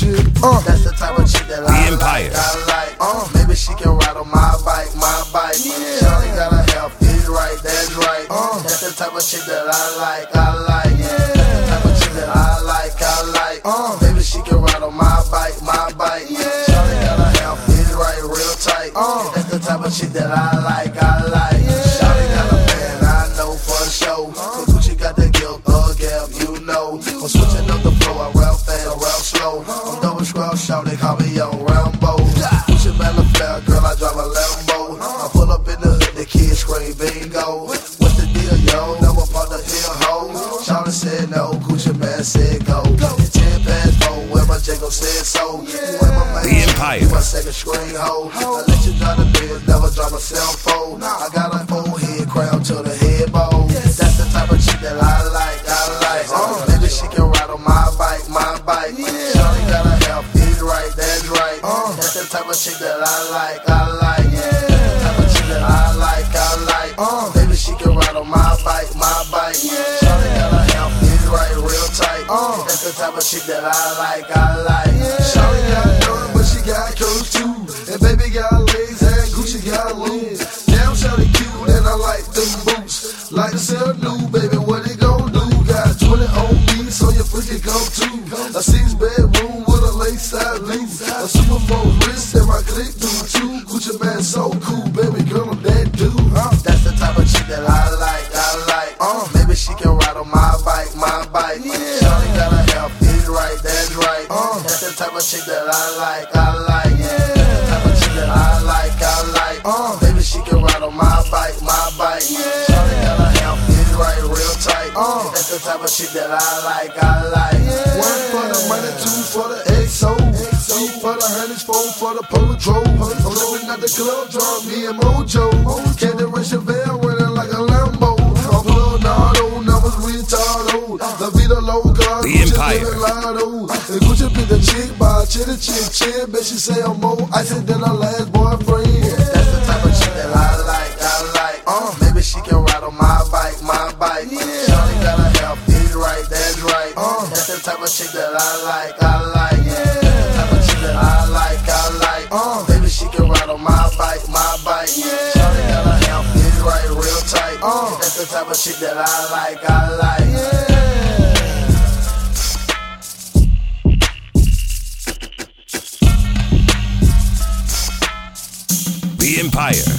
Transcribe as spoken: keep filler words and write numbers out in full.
shit. Uh, that's the type of chick that the I Empire. like. I like. Uh, maybe she can ride on my bike, my bike. Yeah. Shawty got her health, is right, that's right. Uh, that's the type of chick that I like. I like. Yeah. That's the type of chick that I like. I like. Uh, maybe she can ride on my bike, my bike. Yeah. Shawty got her health, is right, real tight. Uh, that's the type of chick that I like. I like. Yeah. Shawty got a man, I know for sure. Uh, Gucci got the guilt, thug gap, you know. I'm switching up the flow, I rap fast, I rap slow. I'm double scrub, shout, they call me Young Rambo. Gucci man, the fair girl, I drive a Lambo. I pull up in the hood, the kids scream bingo. What's the deal, yo? Never part the hill, ho. Shawty said no, Gucci man said go. Ten past four, where my Jacob said so. Where my man, the Empire. You my second screen, ho. I let you drive the biz, never drive a cell phone. I got a full head crown to the head bowl. That's the type of chick that I like, I like. Uh, maybe she can ride on my bike, my bike. Shawty got her health, is right, that's right. Uh, that's the type of chick that I like, I like. That's the type of chick that I like, I like. Uh, maybe she can ride on my bike, my bike. Shawty got her health, is right, real tight. Uh, that's the type of chick that I like, I like. Shawty got none, but she got clothes too. And baby got legs and Gucci got loose. Damn, Shawty cute and I like them boots. Like to sell new, baby, what it gon' do? Got twenty on me, so your foot can come too. A six bedroom with a lakeside lease. A super four wrist and my click do too. Gucci man so cool, baby girl, I'm that dude. Uh, that's the type of chick that I like, I like. Uh, maybe she can ride on my bike, my bike. Yeah. Shawty got her health, is right, that's right. Uh, that's the type of chick that I like, I like. Yeah. That's the type of chick that I like, I like. Uh, maybe she can ride on my bike, my bike. Yeah. Shawty got her health, is right, real tight. Uh, that's the type of chick that I like, I like. Yeah. One for the money, two for the X O. Three for the hundreds, four for the polo drove. I'm living at the club, draw me and Mojo. Can't the Chevelle running like a Lambo. I'm plugged auto, numbers retardo. La vida loca, the Empire. And Gucci pick the chick by chin chin chin. Bet she say I'm more icy than her last boyfriend. That's the type of chick that I like, I like. Uh, maybe she can ride on my bike, my bike. Yeah. Shawty got her health, is right, that's right. Uh, that's the type of chick that I like, I like. Yeah. That's the type of chick that I like, I like. Uh, maybe she can ride on my bike, my bike. Yeah. Shawty got her health, is right, real tight. Uh, that's the type of chick that I like, I like. Yeah. The Empire.